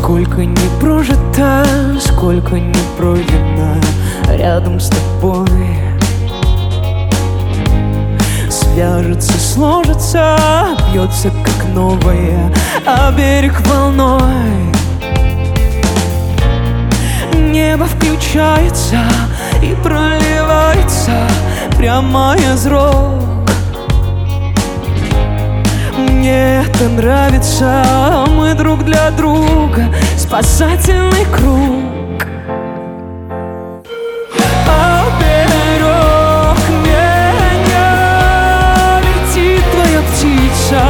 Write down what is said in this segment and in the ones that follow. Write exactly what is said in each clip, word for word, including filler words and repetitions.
Сколько не прожито, сколько не пройдено рядом с тобой. Свяжется, сложится, бьется как новое, а берег волной. Небо включается и проливается прямо из рук. Мне это нравится, мы друг для друга спасательный круг. А берег меня летит твоя птица.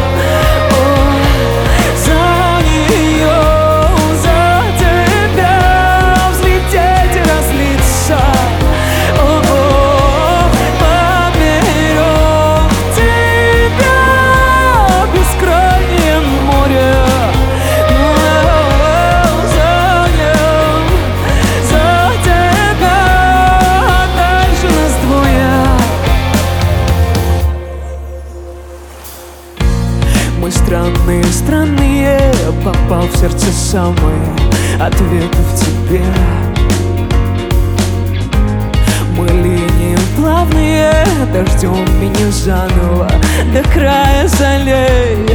Мы странные, странные, попал в сердце самое, ответы в тебе. Мы линии плавные, дождем меня заново до края залей.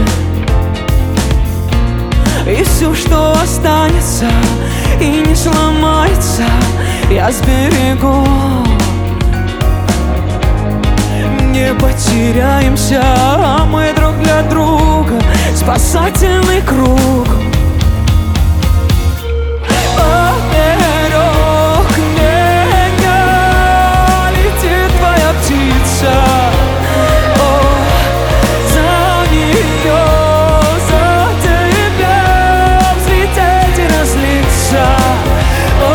И все, что останется и не сломается, я сберегу. Не потеряемся, а мы друг для друга спасательный круг. Поперек меня летит твоя птица. О, за нее, за тебя взлететь и разлиться. О,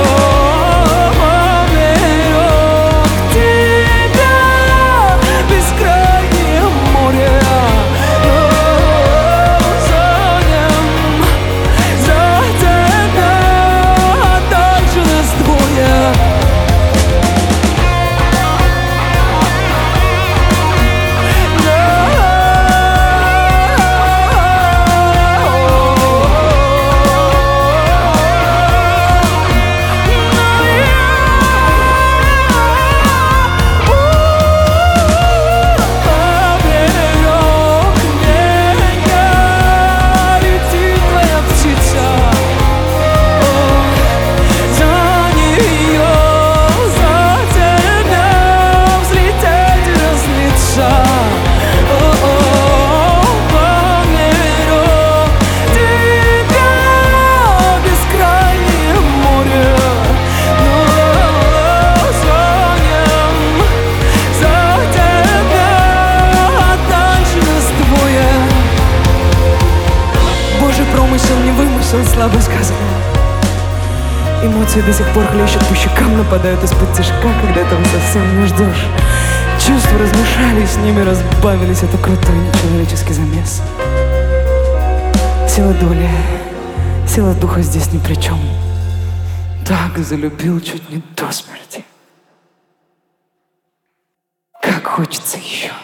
не вымысел, слабо сказано. Эмоции до сих пор хлещут по щекам, нападают из-под тяжка, когда этого совсем не ждешь. Чувства размешались, с ними разбавились, это крутой нечеловеческий замес. Сила доли, сила духа здесь ни при чем. Так залюбил чуть не до смерти. Как хочется еще.